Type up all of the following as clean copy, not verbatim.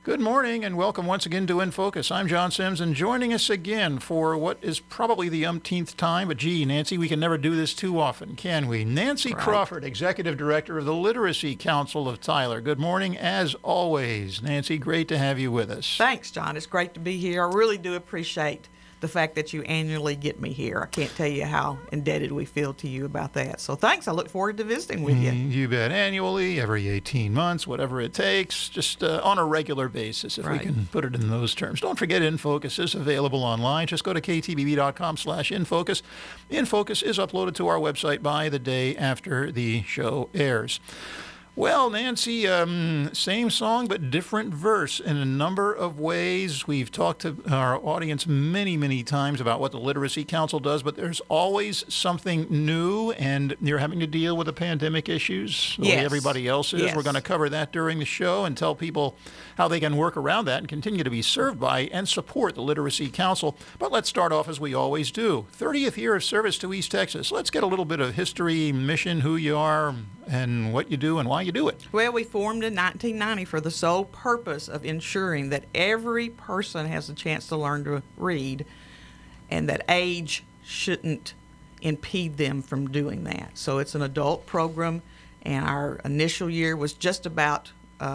Good morning and welcome once again to In Focus. I'm John Sims, and joining us again for what is probably the umpteenth time, but gee, Nancy, we can never do this too often, can we? Nancy Right. Crawford, Executive Director of the Literacy Council of Tyler. Good morning, as always. Nancy, great to have you with us. Thanks, John. It's great to be here. I really do appreciate the fact that you annually get me here. I can't tell you how indebted we feel to you about that. So thanks. I look forward to visiting with you. You bet. Annually, every 18 months, whatever it takes, just on a regular basis, if we Right. can put it in those terms. Don't forget, InFocus is available online. Just go to ktbb.com/infocus. InFocus is uploaded to our website by the day after the show airs. Well, Nancy, same song but different verse in a number of ways. We've talked to our audience many, many times about what the Literacy Council does, but there's always something new, and you're having to deal with the pandemic issues the way Yes. everybody else is. Yes. We're going to cover that during the show and tell people how they can work around that and continue to be served by and support the Literacy Council. But let's start off as we always do. 30th year of service to East Texas. Let's get a little bit of history, mission, who you are, and what you do and why you do it. Well, we formed in 1990 for the sole purpose of ensuring that every person has a chance to learn to read and that age shouldn't impede them from doing that. So it's an adult program, and our initial year was just about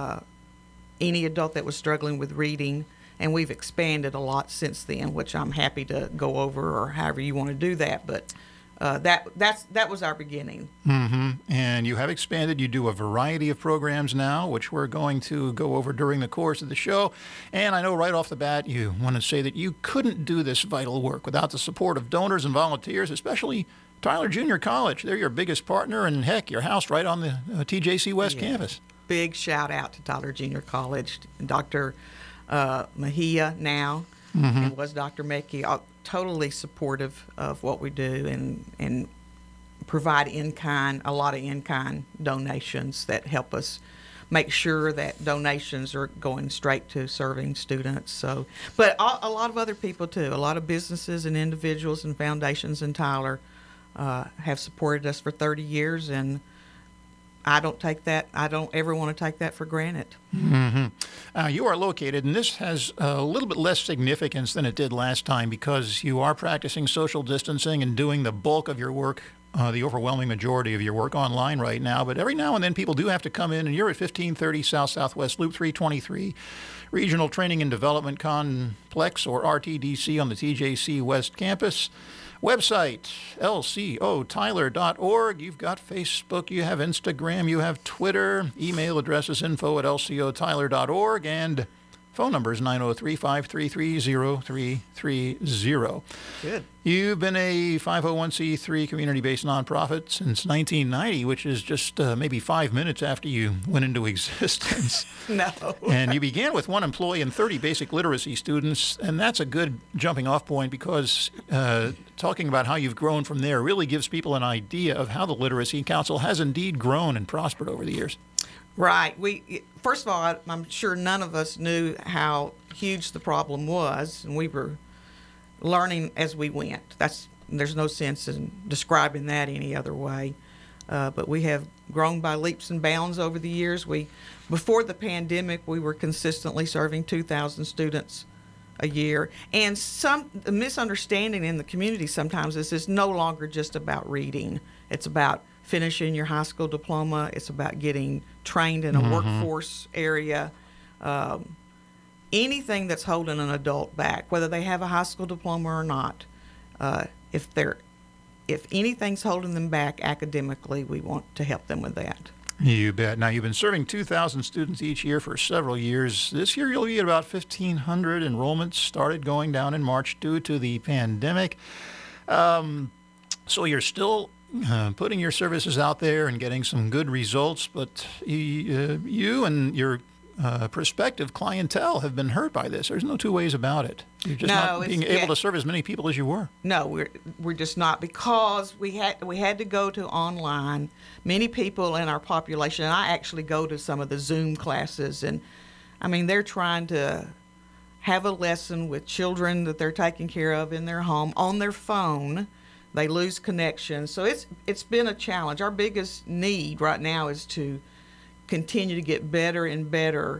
any adult that was struggling with reading, and we've expanded a lot since then, which I'm happy to go over or however you want to do that. But that was our beginning. And you have expanded. You do a variety of programs now, which we're going to go over during the course of the show. And I know right off the bat you want to say that you couldn't do this vital work without the support of donors and volunteers, especially Tyler Junior College. They're your biggest partner, and heck, your house right on the TJC West campus. Big shout out to Tyler Junior College, Dr. Mejia now, and was Dr. Mackey, totally supportive of what we do and provide a lot of in-kind donations that help us make sure that donations are going straight to serving students. So, but a lot of other people too, a lot of businesses and individuals and foundations in Tyler have supported us for 30 years, and I don't ever want to take that for granted. You are located, and this has a little bit less significance than it did last time because you are practicing social distancing and doing the bulk of your work, the overwhelming majority of your work online right now. But every now and then people do have to come in, and you're at 1530 South Southwest Loop 323, Regional Training and Development Complex, or RTDC, on the TJC West campus. Website, lcotyler.org. You've got Facebook, you have Instagram, you have Twitter. Email address is info@lcotyler.org, and phone number is 903-533-0330. Good. You've been a 501c3 community-based nonprofit since 1990, which is just maybe 5 minutes after you went into existence. No. And you began with 1 employee and 30 basic literacy students, and that's a good jumping-off point because talking about how you've grown from there really gives people an idea of how the Literacy Council has indeed grown and prospered over the years. Right. First of all, I'm sure none of us knew how huge the problem was, and we were learning as we went. There's no sense in describing that any other way. But we have grown by leaps and bounds over the years. Before the pandemic, we were consistently serving 2,000 students a year. And the misunderstanding in the community sometimes is it's no longer just about reading. It's about finishing your high school diploma. It's about getting trained in a workforce area. Anything that's holding an adult back, whether they have a high school diploma or not, if anything's holding them back academically, we want to help them with that. You bet. Now, you've been serving 2,000 students each year for several years. This year, you'll be at about 1,500. Enrollments started going down in March due to the pandemic. So you're still putting your services out there and getting some good results, but you and your prospective clientele have been hurt by this. There's no two ways about it. You're just not being able to serve as many people as you were. No, we're just not, because we had to go to online. Many people in our population, and I actually go to some of the Zoom classes, and I mean, they're trying to have a lesson with children that they're taking care of in their home on their phone. They lose connection. So it's been a challenge. Our biggest need right now is to continue to get better and better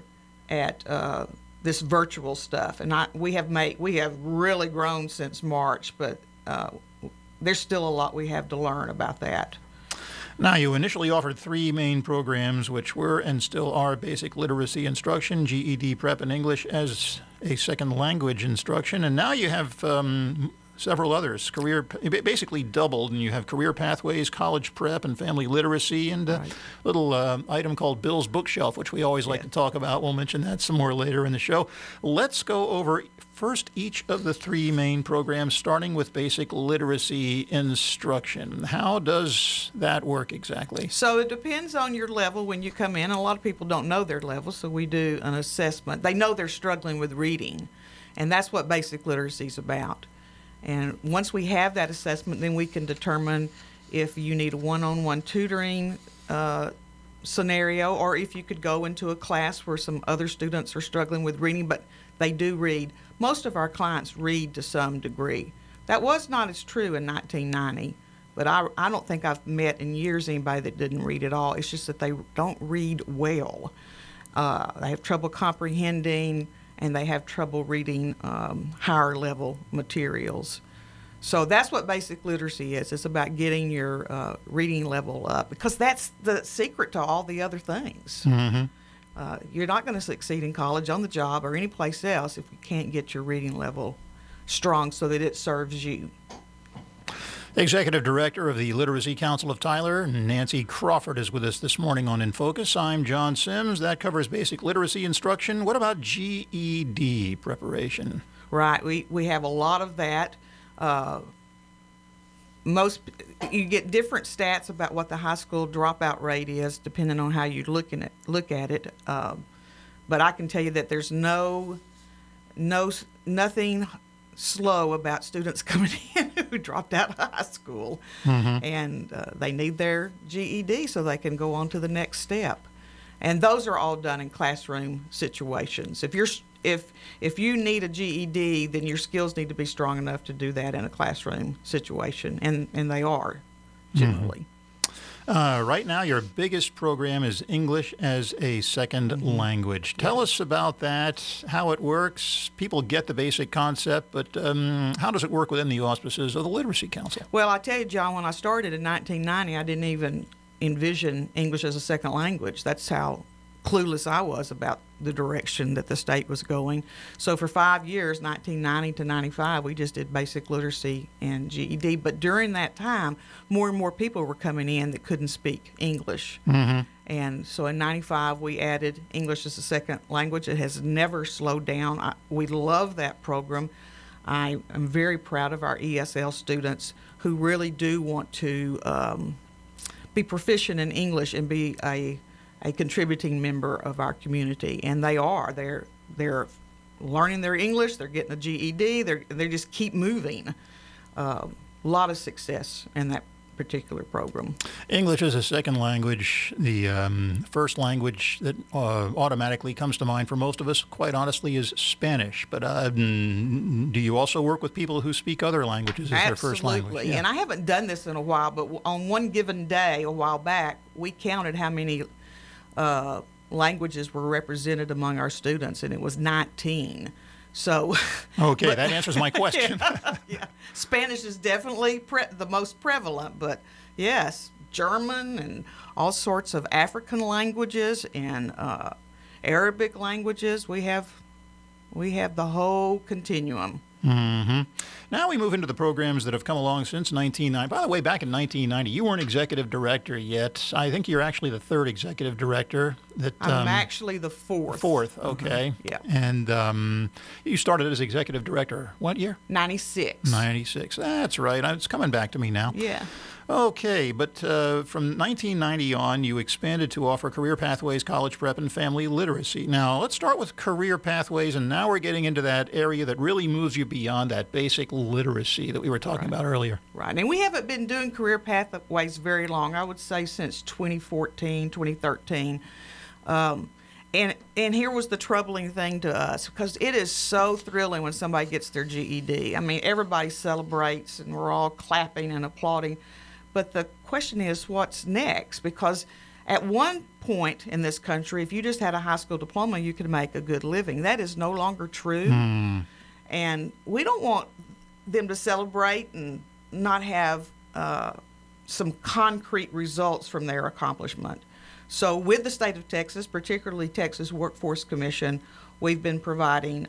at this virtual stuff, and we have really grown since March, but there's still a lot we have to learn about that. Now, you initially offered 3 main programs, which were and still are basic literacy instruction, GED prep, and English as a second language instruction. And now you have several others, basically doubled, and you have career pathways, college prep, and family literacy, and a little item called Bill's Bookshelf, which we always like to talk about. We'll mention that some more later in the show. Let's go over first each of the 3 main programs, starting with basic literacy instruction. How does that work exactly? So it depends on your level when you come in. A lot of people don't know their level, so we do an assessment. They know they're struggling with reading, and that's what basic literacy is about. And once we have that assessment, then we can determine if you need a one-on-one tutoring scenario, or if you could go into a class where some other students are struggling with reading, but they do read. Most of our clients read to some degree. That was not as true in 1990, but I don't think I've met in years anybody that didn't read at all. It's just that they don't read well. They have trouble comprehending, and they have trouble reading higher level materials. So that's what basic literacy is. It's about getting your reading level up, because that's the secret to all the other things. Mm-hmm. You're not going to succeed in college, on the job, or any place else if you can't get your reading level strong so that it serves you. Executive Director of the Literacy Council of Tyler, Nancy Crawford, is with us this morning on In Focus. I'm John Sims. That covers basic literacy instruction. What about GED preparation? Right. We have a lot of that. You get different stats about what the high school dropout rate is, depending on how you look at it. But I can tell you that there's nothing slow about students coming in who dropped out of high school, and they need their GED so they can go on to the next step. And those are all done in classroom situations. If you need a GED, then your skills need to be strong enough to do that in a classroom situation, and they are generally. Right now, your biggest program is English as a second language. Tell us about that, how it works. People get the basic concept, but how does it work within the auspices of the Literacy Council? Well, I tell you, John, when I started in 1990, I didn't even envision English as a second language. That's how clueless I was about the direction that the state was going. So for 5 years, 1990 to 95, we just did basic literacy and GED. But during that time, more and more people were coming in that couldn't speak English. And so in 95, we added English as a second language. It has never slowed down. We love that program. I am very proud of our ESL students who really do want to be proficient in English and be a contributing member of our community, and they are. They're learning their English. They're getting a GED. They just keep moving. A lot of success in that particular program. English as a second language, the first language that automatically comes to mind for most of us, quite honestly, is Spanish. But do you also work with people who speak other languages as their first language? Absolutely. Yeah. And I haven't done this in a while, but on one given day a while back, we counted how many languages were represented among our students, and it was 19. So, okay, that answers my question. Yeah. Spanish is definitely the most prevalent, but yes, German and all sorts of African languages and Arabic languages. We have the whole continuum. Now we move into the programs that have come along since 1990. By the way, back in 1990, you weren't executive director yet. I think you're actually the third executive director. I'm actually the fourth. Fourth, okay. Yeah. And you started as executive director what year? 96. 96. That's right. It's coming back to me now. Yeah. Okay, but from 1990 on, you expanded to offer career pathways, college prep, and family literacy. Now, let's start with career pathways, and now we're getting into that area that really moves you beyond that basic literacy that we were talking about earlier. Right, and we haven't been doing career pathways very long. I would say since 2014, 2013. And here was the troubling thing to us, because it is so thrilling when somebody gets their GED. I mean, everybody celebrates, and we're all clapping and applauding. But the question is, what's next? Because At one point in this country, if you just had a high school diploma, you could make a good living. That is no longer true. And we don't want them to celebrate and not have some concrete results from their accomplishment. So with the state of Texas, particularly Texas Workforce Commission, we've been providing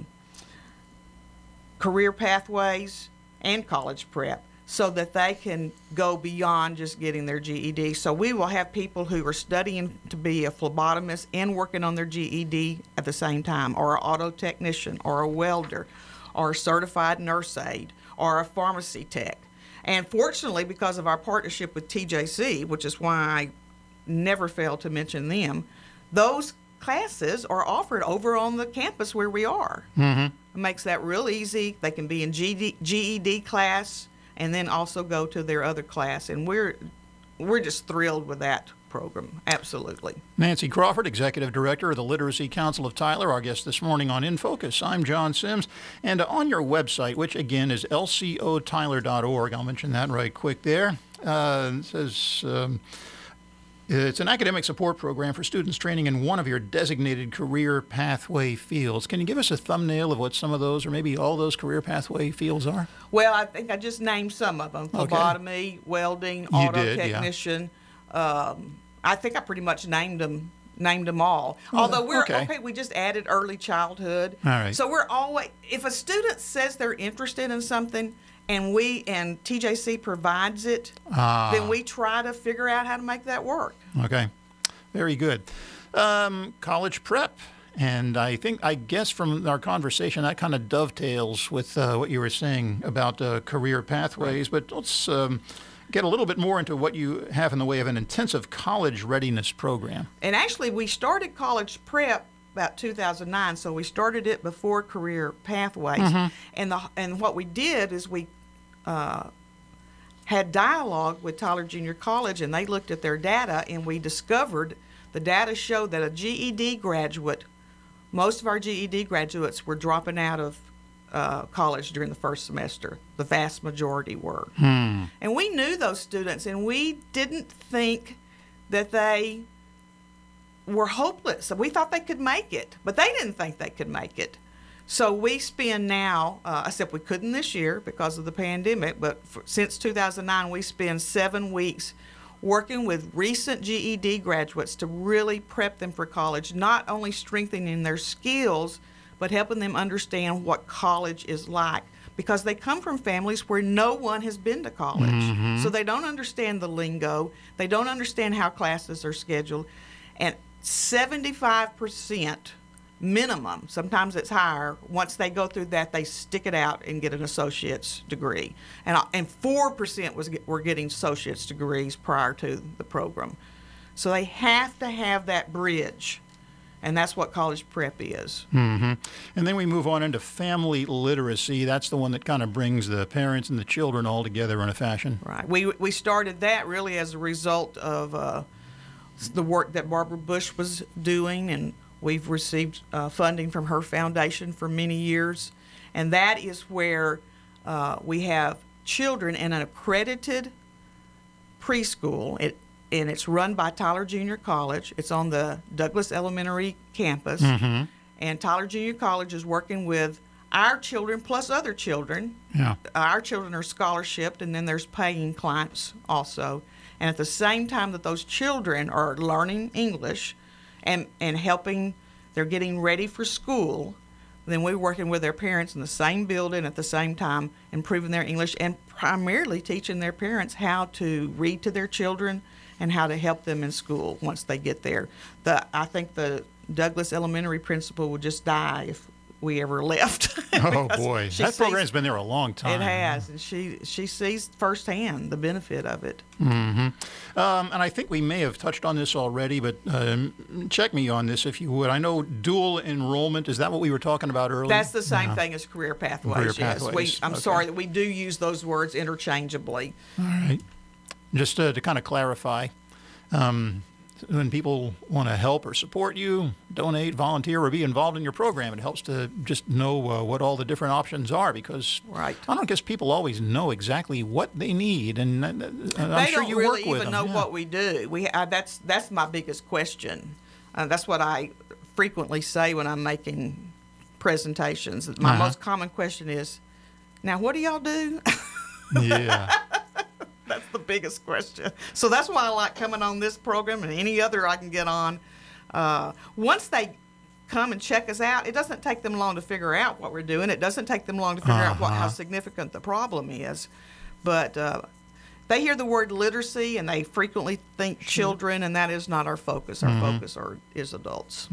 career pathways and college prep so that they can go beyond just getting their GED. So we will have people who are studying to be a phlebotomist and working on their GED at the same time, or an auto technician, or a welder, or a certified nurse aide, or a pharmacy tech. And fortunately, because of our partnership with TJC, which is why I never fail to mention them, those classes are offered over on the campus where we are. It makes that real easy. They can be in GED class and then also go to their other class. And we're just thrilled with that program. Absolutely. Nancy Crawford, Executive Director of the Literacy Council of Tyler, our guest this morning on In Focus. I'm John Sims. And on your website, which again is lcotyler.org, I'll mention that right quick there, it says it's an academic support program for students training in one of your designated career pathway fields. Can you give us a thumbnail of what some of those, or maybe all those career pathway fields are? Well, I think I just named some of them. Phlebotomy, welding, auto technician. Yeah. I think I pretty much named them all. Although we're okay, we just added early childhood. All right. So we're always, if a student says they're interested in something and TJC provides it, then we try to figure out how to make that work. Okay. Very good. College prep. And I guess from our conversation, that kind of dovetails with what you were saying about career pathways. But let's get a little bit more into what you have in the way of an intensive college readiness program. And actually, we started college prep about 2009, so we started it before career pathways. And what we did is we had dialogue with Tyler Junior College, and they looked at their data, and we discovered the data showed that a GED graduate, most of our GED graduates were dropping out of college during the first semester. The vast majority were. And we knew those students, and we didn't think that they were hopeless. We thought they could make it, but they didn't think they could make it. So we spend now, except we couldn't this year because of the pandemic, but since 2009, we spend 7 weeks working with recent GED graduates to really prep them for college, not only strengthening their skills, but helping them understand what college is like, because they come from families where no one has been to college. So they don't understand the lingo. They don't understand how classes are scheduled. And 75% minimum, sometimes it's higher, once they go through that, they stick it out and get an associate's degree. And 4% were getting associate's degrees prior to the program. So they have to have that bridge. And that's what college prep is. And then we move on into family literacy. That's the one that kind of brings the parents and the children all together in a fashion. Right. We started that really as a result of the work that Barbara Bush was doing, and we've received funding from her foundation for many years. And that is where we have children in an accredited preschool. And it's run by Tyler Junior College. It's on the Douglas Elementary campus. And Tyler Junior College is working with our children plus other children. Our children are scholarshiped, and then there's paying clients also. And at the same time that those children are learning English and helping, they're getting ready for school, then we're working with their parents in the same building at the same time, improving their English and primarily teaching their parents how to read to their children and how to help them in school once they get there. I think the Douglas Elementary principal would just die if we ever left. Oh, boy. That program's been there a long time. It has, and she sees firsthand the benefit of it. And I think we may have touched on this already, but check me on this if you would. I know dual enrollment, is that what we were talking about earlier? That's the same thing as career pathways, yes. I'm sorry that we do use those words interchangeably. All right. Just to kind of clarify, when people want to help or support you, donate, volunteer, or be involved in your program. It helps to just know what all the different options are, because Right. I don't guess people always know exactly what they need, and I'm They sure don't you really work with even them. know Yeah. what we do. That's my biggest question. That's what I frequently say when I'm making presentations. My Uh-huh. most common question is, "Now, what do y'all do?" Yeah. That's the biggest question. So that's why I like coming on this program and any other I can get on. Once they come and check us out, it doesn't take them long to figure out what we're doing. It doesn't take them long to figure out how significant the problem is. But they hear the word literacy and they frequently think children, and that is not our focus. Our focus is adults.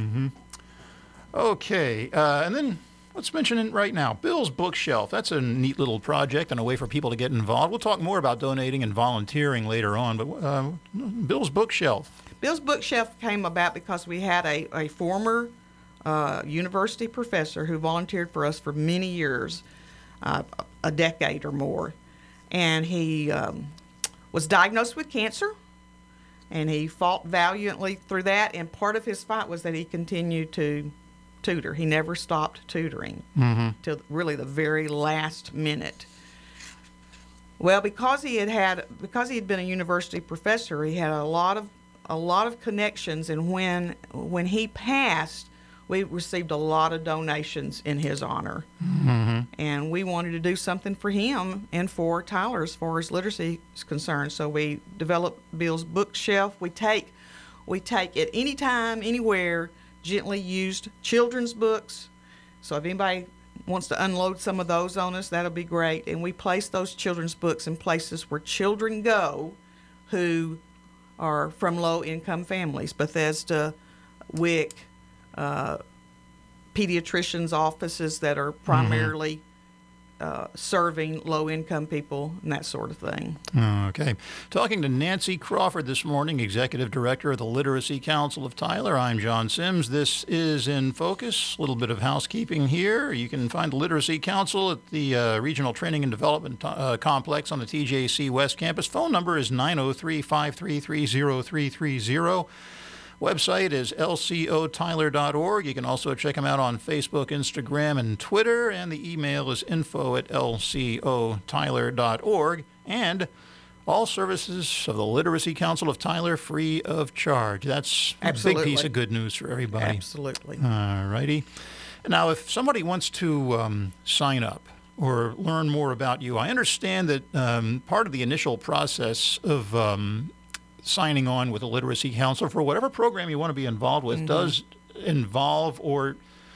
Okay, and then let's mention it right now. Bill's Bookshelf. That's a neat little project and a way for people to get involved. We'll talk more about donating and volunteering later on, but Bill's Bookshelf. Bill's Bookshelf came about because we had a former university professor who volunteered for us for many years, a decade or more. And he was diagnosed with cancer, and he fought valiantly through that. And part of his fight was that he continued to tutor. He never stopped tutoring till really the very last minute. Well, because he had been a university professor, he had a lot of connections, and when he passed, we received a lot of donations in his honor. And we wanted to do something for him and for Tyler as far as literacy is concerned. So we developed Bill's Bookshelf. We take at any time, anywhere, gently used children's books. So if anybody wants to unload some of those on us, that'll be great. And we place those children's books in places where children go who are from low-income families. Bethesda, WIC, pediatricians' offices that are primarily serving low-income people and that sort of thing. Okay. Talking to Nancy Crawford this morning, Executive Director of the Literacy Council of Tyler. I'm John Sims. This is In Focus. A little bit of housekeeping here. You can find the Literacy Council at the Regional Training and Development Complex on the TJC West Campus. Phone number is 903-533-0330. Website is lcotyler.org. You can also check them out on Facebook, Instagram, and Twitter. And the email is info@lcotyler.org. And all services of the Literacy Council of Tyler free of charge. That's a big piece of good news for everybody. Absolutely. All righty. Now, if somebody wants to sign up or learn more about you, I understand that part of the initial process of signing on with a literacy counselor for whatever program you want to be involved with does involve or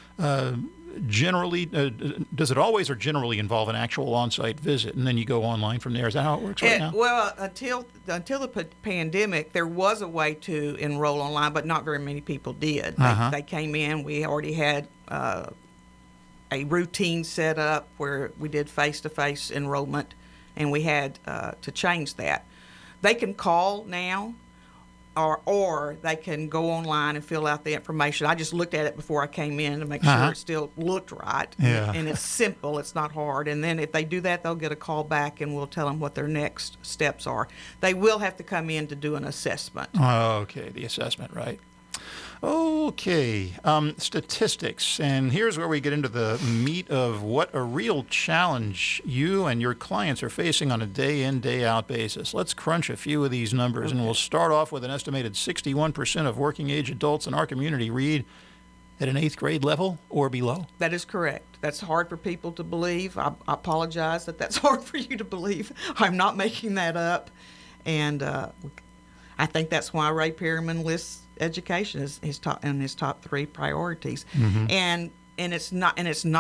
generally, does it always or generally involve an actual on-site visit, and then you go online from there? Is that how it works right now? Well, until the pandemic, there was a way to enroll online, but not very many people did. They came in. We already had a routine set up where we did face-to-face enrollment, and we had to change that. They can call now, or they can go online and fill out the information. I just looked at it before I came in to make sure it still looked right. Yeah. And it's simple. It's not hard. And then if they do that, they'll get a call back, and we'll tell them what their next steps are. They will have to come in to do an assessment. Okay, the assessment, right. Okay, statistics, and here's where we get into the meat of what a real challenge you and your clients are facing on a day-in, day-out basis. Let's crunch a few of these numbers, and we'll start off with an estimated 61% of working-age adults in our community read at an 8th grade level or below. That is correct. That's hard for people to believe. I apologize that that's hard for you to believe. I'm not making that up, and I think that's why Ray Perryman lists education is his top 3 priorities. And it's not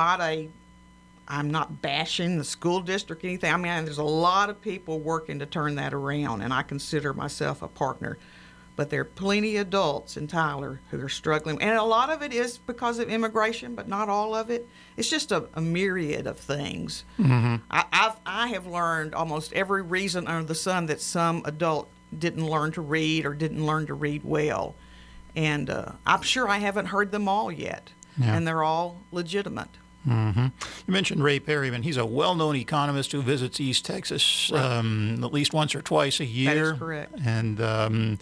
I'm not bashing the school district or anything. I mean, there's a lot of people working to turn that around, and I consider myself a partner. But there are plenty of adults in Tyler who are struggling, and a lot of it is because of immigration, but not all of it. It's just a myriad of things. I have learned almost every reason under the sun that some adult didn't learn to read or didn't learn to read well. And I'm sure I haven't heard them all yet, and they're all legitimate. You mentioned Ray Perryman. He's a well-known economist who visits East Texas at least once or twice a year. That is correct. And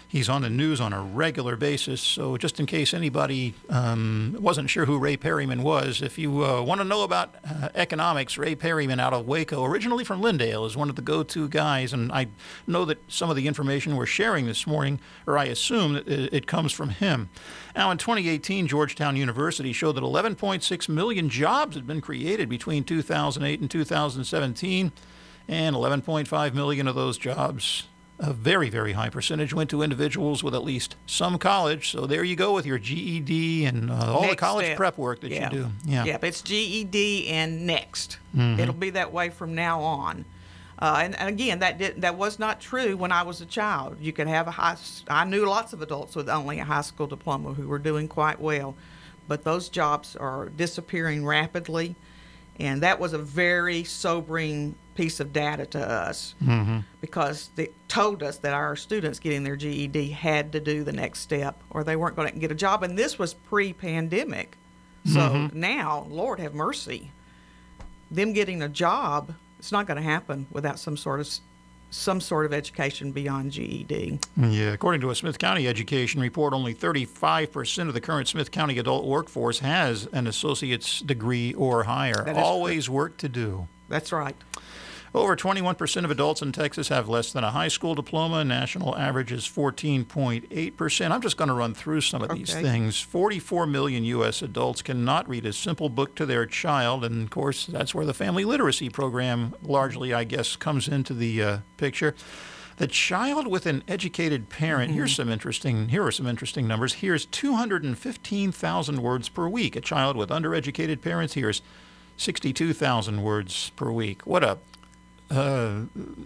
He's on the news on a regular basis. So just in case anybody wasn't sure who Ray Perryman was, if you want to know about economics, Ray Perryman out of Waco, originally from Lindale, is one of the go-to guys. And I know that some of the information we're sharing this morning, or I assume that it comes from him. Now, in 2018, Georgetown University showed that 11.6 million jobs had been created between 2008 and 2017, and 11.5 million of those jobs, a very, very high percentage, went to individuals with at least some college. So there you go with your GED and all the college prep work that you do. Yeah, it's GED and next. It'll be that way from now on. And again, that was not true when I was a child. You could have I knew lots of adults with only a high school diploma who were doing quite well, but those jobs are disappearing rapidly, and that was a very sobering piece of data to us because they told us that our students getting their GED had to do the next step or they weren't going to get a job, and this was pre-pandemic. So now, Lord have mercy, them getting a job, it's not going to happen without some sort of education beyond GED. Yeah, according to a Smith County education report, only 35% of the current Smith County adult workforce has an associate's degree or higher. Always work to do. That's right. Over 21% of adults in Texas have less than a high school diploma. National average is 14.8%. I'm just going to run through some of these things. 44 million U.S. adults cannot read a simple book to their child. And, of course, that's where the family literacy program largely, I guess, comes into the picture. The child with an educated parent, here are some interesting numbers. Here's 215,000 words per week. A child with undereducated parents, here's 62,000 words per week. What a I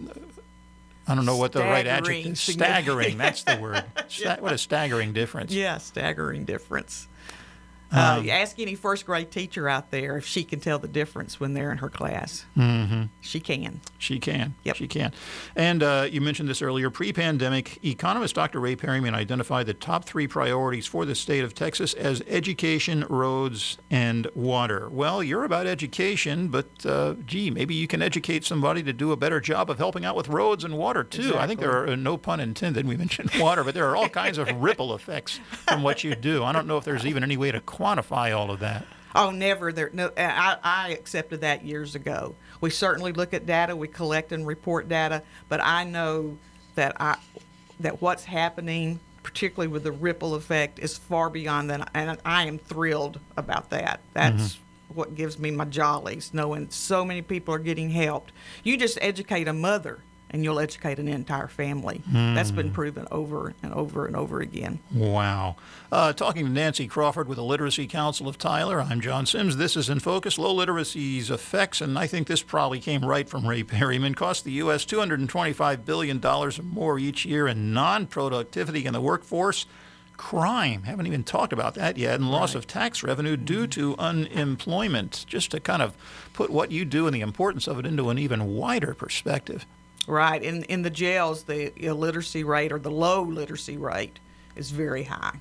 don't know what the right adjective is. Staggering, that's the word. What a staggering difference. Yeah, staggering difference. Ask any first grade teacher out there if she can tell the difference when they're in her class. She can. She can. Yep. She can. And you mentioned this earlier. Pre-pandemic, economist Dr. Ray Perryman identified the top 3 priorities for the state of Texas as education, roads, and water. Well, you're about education, but maybe you can educate somebody to do a better job of helping out with roads and water, too. Exactly. I think there are, no pun intended, we mentioned water, but there are all kinds of ripple effects from what you do. I don't know if there's even any way to quantify all of that. Oh, never. I accepted that years ago. We certainly look at data, we collect and report data, but I know that what's happening, particularly with the ripple effect, is far beyond that, and I am thrilled about that. That's what gives me my jollies, knowing so many people are getting helped. You just educate a mother, and you'll educate an entire family. That's been proven over and over and over again. Wow. Talking to Nancy Crawford with the Literacy Council of Tyler, I'm John Sims. This is In Focus. Low literacy's effects, and I think this probably came right from Ray Perryman, cost the U.S. $225 billion or more each year in non-productivity in the workforce. Crime, haven't even talked about that yet, and loss of tax revenue due to unemployment, just to kind of put what you do and the importance of it into an even wider perspective. Right. In the jails, the illiteracy rate or the low literacy rate is very high.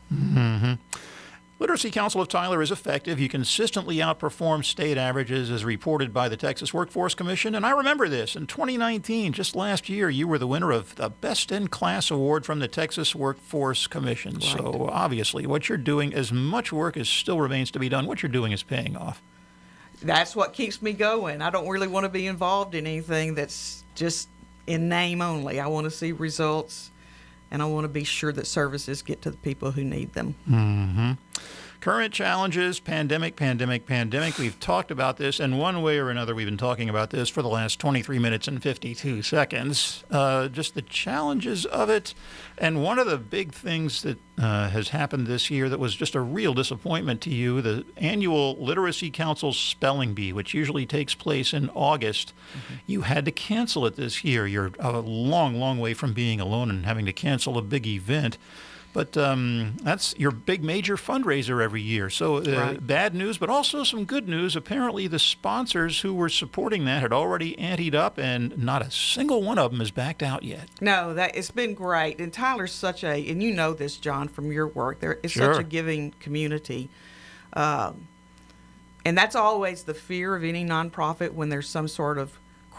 Literacy Council of Tyler is effective. You consistently outperform state averages as reported by the Texas Workforce Commission. And I remember this. In 2019, just last year, you were the winner of the Best in Class Award from the Texas Workforce Commission. Right. So obviously what you're doing, as much work as still remains to be done, what you're doing is paying off. That's what keeps me going. I don't really want to be involved in anything that's just in name only. I want to see results, and I want to be sure that services get to the people who need them. Current challenges, pandemic. We've talked about this, and one way or another we've been talking about this for the last 23 minutes and 52 seconds. Just the challenges of it. And one of the big things that has happened this year that was just a real disappointment to you, the annual Literacy Council Spelling Bee, which usually takes place in August. You had to cancel it this year. You're a long, long way from being alone and having to cancel a big event. But that's your big major fundraiser every year. So right. Bad news, but also some good news. Apparently the sponsors who were supporting that had already anteed up, and not a single one of them has backed out yet. No, it's been great. And Tyler's and you know this, John, from your work, it's such a giving community. And that's always the fear of any nonprofit when there's some sort of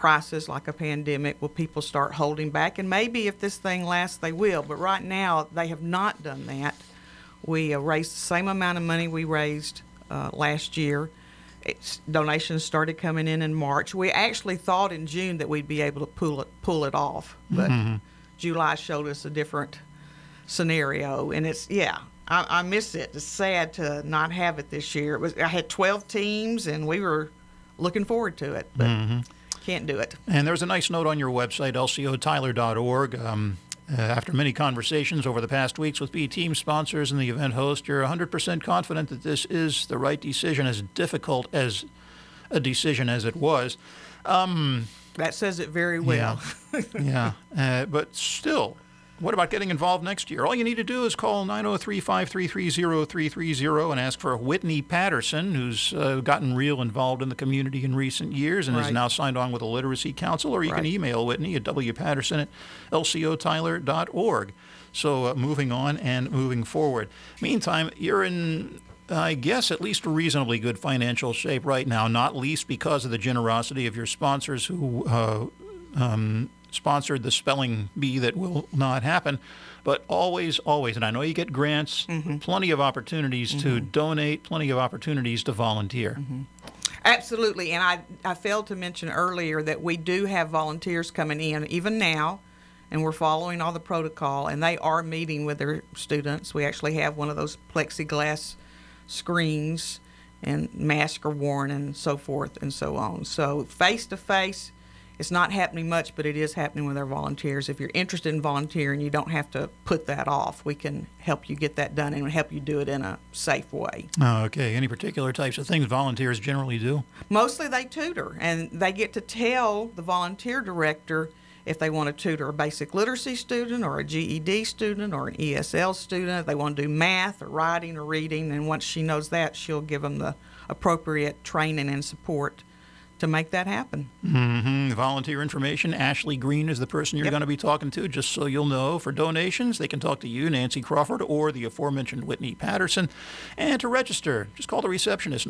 crisis like a pandemic, will people start holding back? And maybe if this thing lasts, they will. But right now, they have not done that. We raised the same amount of money we raised last year. Donations started coming in March. We actually thought in June that we'd be able to pull it off, but July showed us a different scenario. And I miss it. It's sad to not have it this year. I had 12 teams, and we were looking forward to it, but can't do it. And there's a nice note on your website, lcotyler.org. After many conversations over the past weeks with team sponsors and the event host, you're 100% confident that this is the right decision, as difficult as a decision as it was. That says it very well. Yeah. But still, what about getting involved next year? All you need to do is call 903-533-0330 and ask for Whitney Patterson, who's gotten real involved in the community in recent years and is now signed on with the Literacy Council. Or you can email Whitney at wpatterson@lcotyler.org. So moving on and moving forward. Meantime, you're in, I guess, at least reasonably good financial shape right now, not least because of the generosity of your sponsors who sponsored the spelling bee that will not happen. But always, and I know you get grants, plenty of opportunities to donate, plenty of opportunities to volunteer. Absolutely. And I failed to mention earlier that we do have volunteers coming in even now, and we're following all the protocol, and they are meeting with their students. We actually have one of those plexiglass screens, and masks are worn and so forth and so on. So face-to-face, it's not happening much, but it is happening with our volunteers. If you're interested in volunteering, you don't have to put that off. We can help you get that done and help you do it in a safe way. Okay. Any particular types of things volunteers generally do? Mostly they tutor, and they get to tell the volunteer director if they want to tutor a basic literacy student or a GED student or an ESL student, if they want to do math or writing or reading. And once she knows that, she'll give them the appropriate training and support to make that happen. Volunteer information. Ashley Green is the person you're going to be talking to, just so you'll know. For donations, they can talk to you, Nancy Crawford, or the aforementioned Whitney Patterson. And to register, just call the receptionist,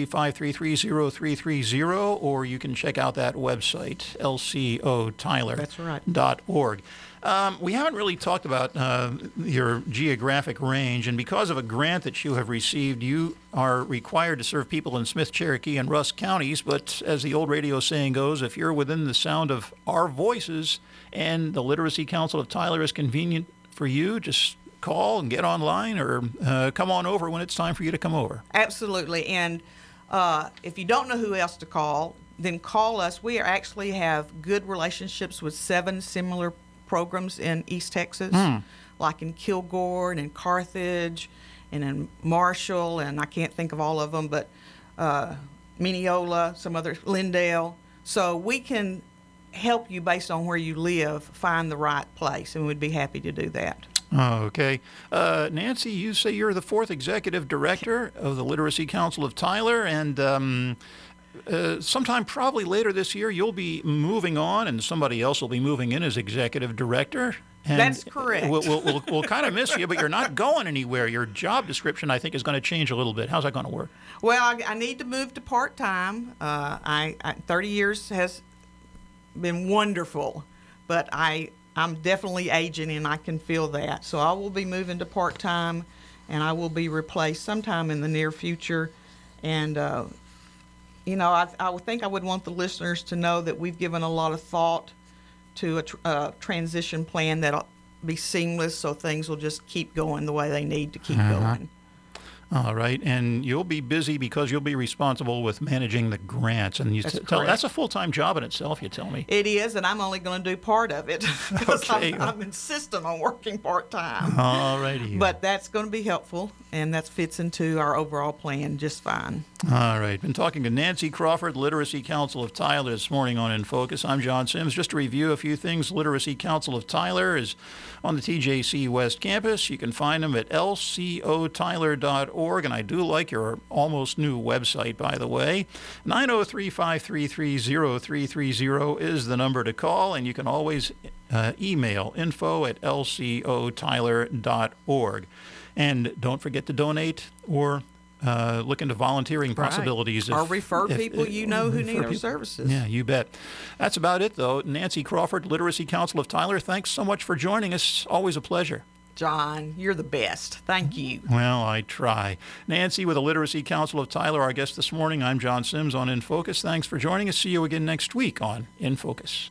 903-533-0330, or you can check out that website, lcotyler.org. We haven't really talked about your geographic range, and because of a grant that you have received, you are required to serve people in Smith, Cherokee, and Rusk counties. But as the old radio saying goes, if you're within the sound of our voices and the Literacy Council of Tyler is convenient for you, just call and get online, or come on over when it's time for you to come over. Absolutely. And if you don't know who else to call, then call us. We actually have good relationships with 7 similar programs in East Texas, like in Kilgore and in Carthage and in Marshall, and I can't think of all of them, but Mineola, some other, Lindale. So we can help you based on where you live, find the right place, and we'd be happy to do that. Okay. Nancy, you say you're the 4th executive director of the Literacy Council of Tyler, and sometime probably later this year, you'll be moving on, and somebody else will be moving in as executive director. And that's correct. We'll kind of miss you, but you're not going anywhere. Your job description, I think, is going to change a little bit. How's that going to work? Well, I need to move to part-time. 30 years has been wonderful, but I'm definitely aging, and I can feel that. So I will be moving to part-time, and I will be replaced sometime in the near future. And I would think I would want the listeners to know that we've given a lot of thought to a transition plan that'll be seamless, so things will just keep going the way they need to keep going. All right, and you'll be busy because you'll be responsible with managing the grants, and that's a full-time job in itself, you tell me. It is, and I'm only going to do part of it because I'm insistent on working part-time. All righty. But that's going to be helpful, and that fits into our overall plan just fine. All right, been talking to Nancy Crawford, Literacy Council of Tyler, this morning on In Focus. I'm John Sims. Just to review a few things, Literacy Council of Tyler is on the TJC West Campus. You can find them at lcotyler.org. And I do like your almost new website, by the way. 903-533-0330 is the number to call, and you can always email info@lcotyler.org. And don't forget to donate or look into volunteering possibilities. Or refer people you know who need our people. services. Yeah, you bet. That's about it, though. Nancy Crawford, Literacy Council of Tyler, thanks so much for joining us. Always a pleasure. John, you're the best. Thank you. Well, I try. Nancy with the Literacy Council of Tyler, our guest this morning. I'm John Sims on In Focus. Thanks for joining us. See you again next week on In Focus.